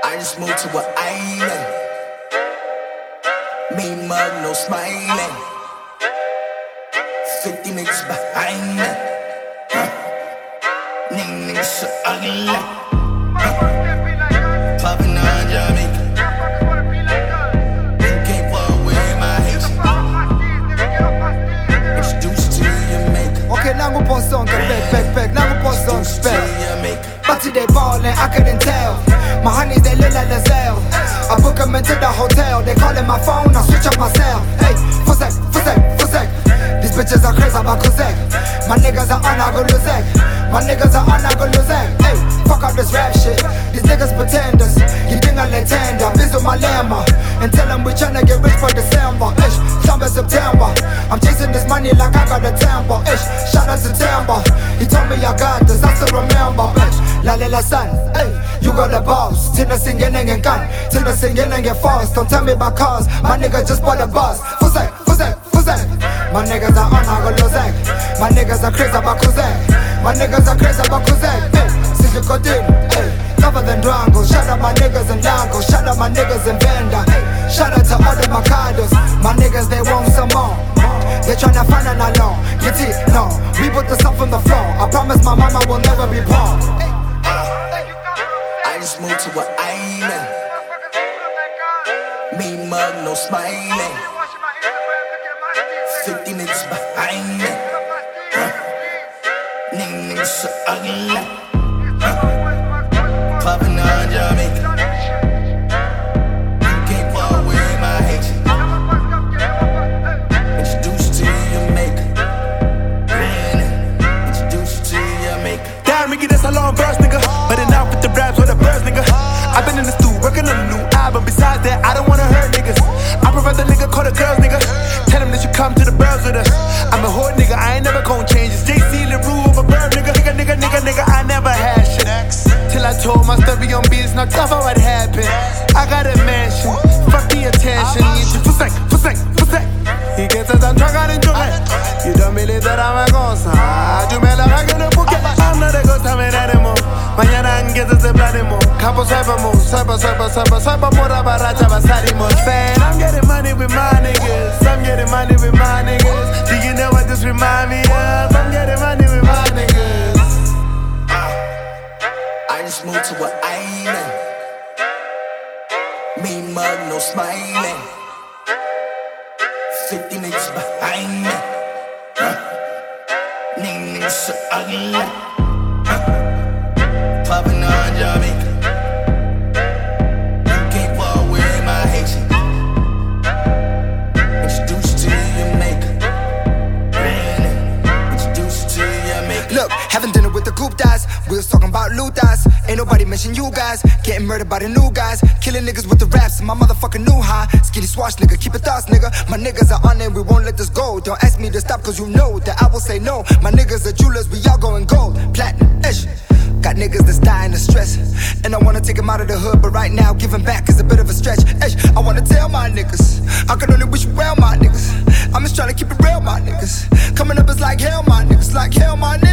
I just moved to an island. Me mug, no smiling. 50 niggas behind me. Niggas so ugly. Popping on Jamaica. You can't fuck with my Haitian. Introduced to Jamaica. Okay, nangu po song, back. Nangu po song, back. But today ballin', I couldn't tell. My honeys, they look like Lizelle. I book them into the hotel. They callin' my phone, I switch up myself. Hey, for sec. These bitches are crazy about Kuzek. My niggas are on, I go losek. Hey, fuck up this rap shit. These niggas pretenders. You think I let tender. Biz with my llama. And tell them we tryna get rich for December. Ish, summer September. I'm chasing this money like I got a temper. Ish, shout out September. He told me I got this, I still remember. Ish, la son. Hey, you got the balls. Till the singing and gun. Till the singing and get false. Don't tell me about cars. My nigga just bought a bus. For sec. My niggas are on, I go losek. My niggas are crazy about Kuzek. Hey, since you got in, hey, cover than Drango. Shout out my niggas in Dango. Shout out my niggas in Venda. Hey, shout out to all the Mercados. My niggas, they want some more. They tryna find an alone. Get it? No, we put the stuff on the floor. I promise my mama will never be poor. I just moved to an island. Me mug, no smiling. 50 niggas behind me. Niggas so ugly. Popping on Jamaica. You can't fuck with my Haitian. Introduced to Jamaica. Introduced to Jamaica. Damn, Ricky, that's a long verse, nigga. But enough with the raps with the birds, nigga. I've been in the stew working on a new album. Besides that, I don't wanna hurt niggas. I prefer the nigga call the girls, nigga. Tell them that you come to the birds with us. I'm a hood nigga, I ain't never gon' change. It's JC LaRue over bird, nigga. Nigga, I never had shit. Till I told my story on beats, not tough on what happened. I got a mansion, fuck the attention. For sec. Y que te están tragando en Jumet. You don't believe that I'm a cosa. You me la vaga en el buque. I'm not a ghost, I'm an animal. Mañana en que te planimo. Campo sabemos, saba mora barracha basarimos. Saying I'm getting money with my niggas. Do you know what this remind me of? I'm getting money with my niggas. I just moved to an island. Me mug, no smiling. 50 niggas behind me. Niggas so ugly. Popping on Jamaica. You can't fuck with my Haitian. Introduced to Jamaica. Introduced to Jamaica. Look, having dinner with the group guys. We was talking about loot guys. Ain't nobody mention you guys. Getting murdered by the new guys. Killing niggas with the raps in my motherfucking new high. Skinny swash nigga, keep it thoughts nigga. My niggas are on it, we won't let this go. Don't ask me to stop cause you know that I will say no. My niggas are jewelers, we all going gold. Platinum, ish. Got niggas that's dying of stress. And I wanna take them out of the hood, but right now giving back is a bit of a stretch. Ish. I wanna tell my niggas, I can only wish you well, my niggas. I'm just trying to keep it real, my niggas. Coming up is like hell, my niggas.